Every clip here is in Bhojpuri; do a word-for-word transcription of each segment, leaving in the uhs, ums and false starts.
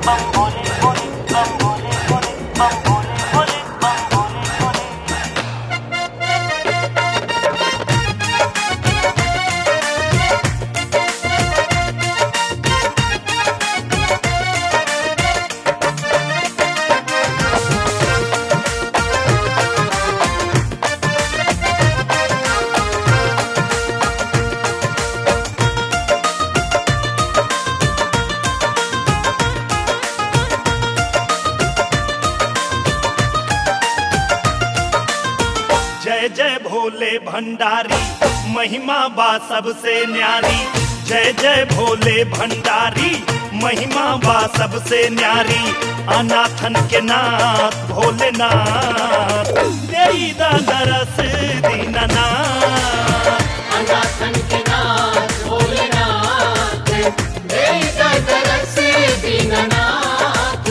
जय जय भोले भंडारी महिमा बा सबसे न्यारी। जय जय भोले भंडारी महिमा बा सबसे न्यारी। अनाथन के नाथ भोलेनाथ देई दा दरस दीननाथ। अनाथन के नाथ भोलेनाथ देई दा दरस दीननाथ।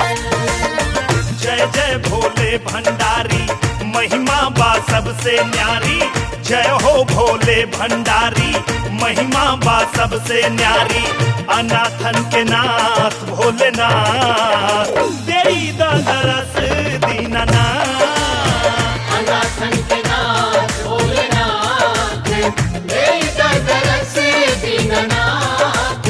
जय जय भोले भंडारी महिमा बा सबसे न्यारी। जय हो भोले भंडारी महिमा बा सबसे न्यारी। अनाथन के नाथ भोलेनाथ देई दा दरस दीननाथ। अनाथन के नाथ भोलेनाथ देई दा दरस दीननाथ।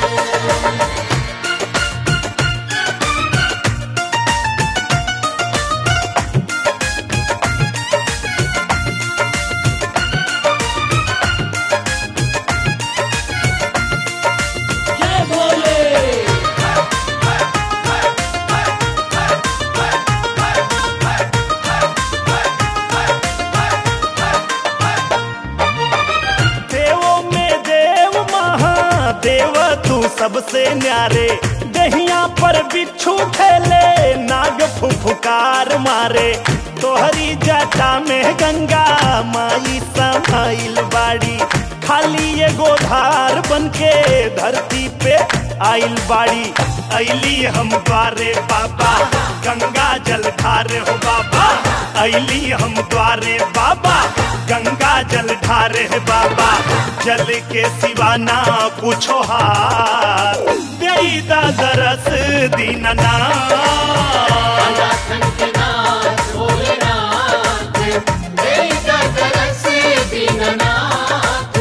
देव तू सबसे न्यारे। दहिया पर बिच्छू खेले नाग फुफुकार मारे। तोहरी जटा में गंगा माई समाइल बाड़ी। खाली ये गोधार बनके धरती पे आइल बाड़ी। अली हम द्वारे बाबा गंगा जल ढारे हो बाबा। अली हम द्वारे बाबा गंगा जल ढारे है बाबा। जल के सिवा ना पूछो हाथ देई दा दरस दीननाथ। अनाथन के नाथ भोलेनाथ देई दा दरस दीननाथ।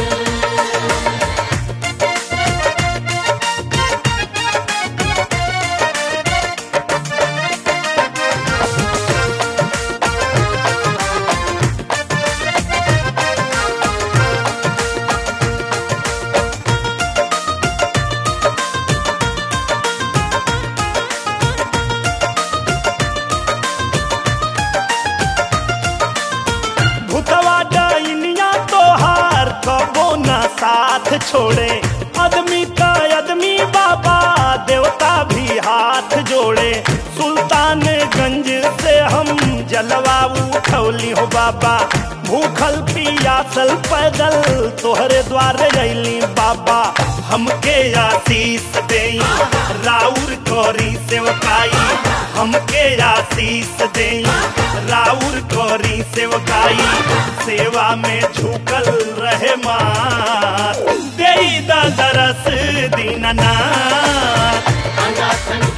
साथ छोड़े आदमी का आदमी बाबा देवता भी हाथ जोड़े। सुल्तानगंज से हम जलवा उठौली हो बाबा। भूखल पियासल पैदल तोहरे द्वारे अइली बाबा। हमके आशीष देई राउर कोरी सेवकाई। हमके आशीष देई राउर कोरी सेवकाई। सेवा में झुकल रहे मात देई दा दरस दीननाथ। अनाथन